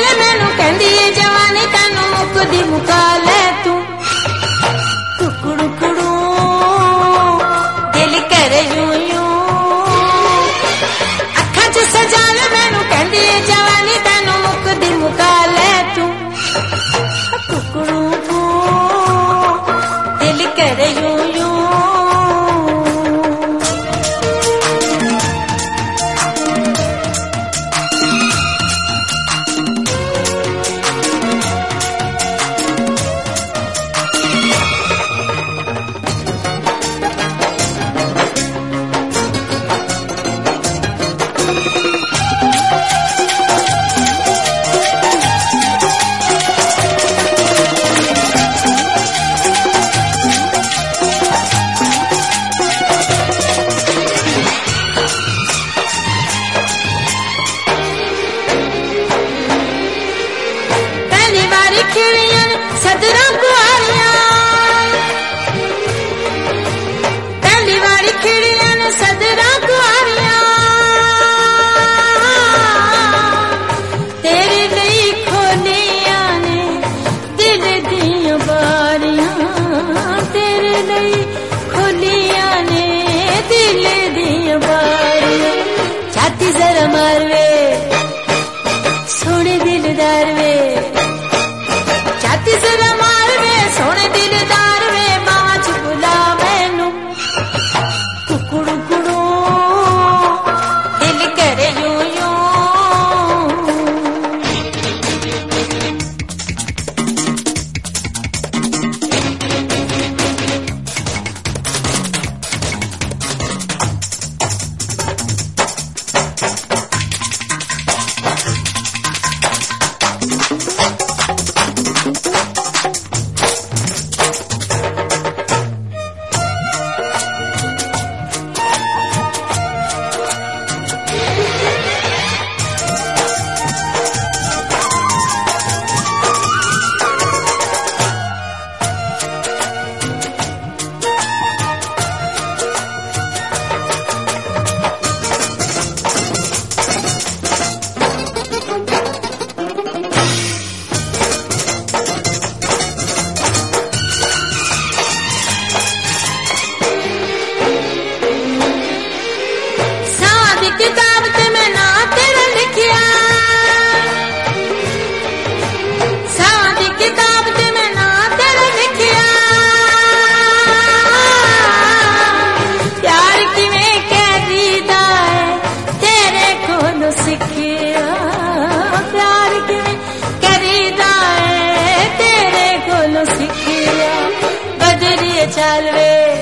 जाल मैनू कहंदी है जवानी तैनू मुकदी मुका ले तू कुकड़ू कुड़ू दिल करे यूं यूं अखा च सजाल मैनू कहंदी है जवानी तैनू मुकदी मुका ले तू कुकड़ू दिल करे यूं यूं सदरा कुआरियां पहली बारी खिड़ियां ने सदरा कुआरियां तेरे लिए खोलियां ने दिल दियां बारियां तेरे लिए खोलियां ने दिल दियां बारियां छाती जरा मार वे सोने दिलदार वे छाती जरा मार वे सोने दिलदार वे बाँच बुला मैनू कुकड़ू कुड़ू दिल करे यूं यूं किताब ते मैं ना तेरा लिखिया सादी किताब ते मैं ना तेरा लिखिया प्यार किवें कहदीदा है तेरे कोलों सिखिया प्यार किवें कहदीदा है तेरे कोलों सिखिया बदरिए चल वे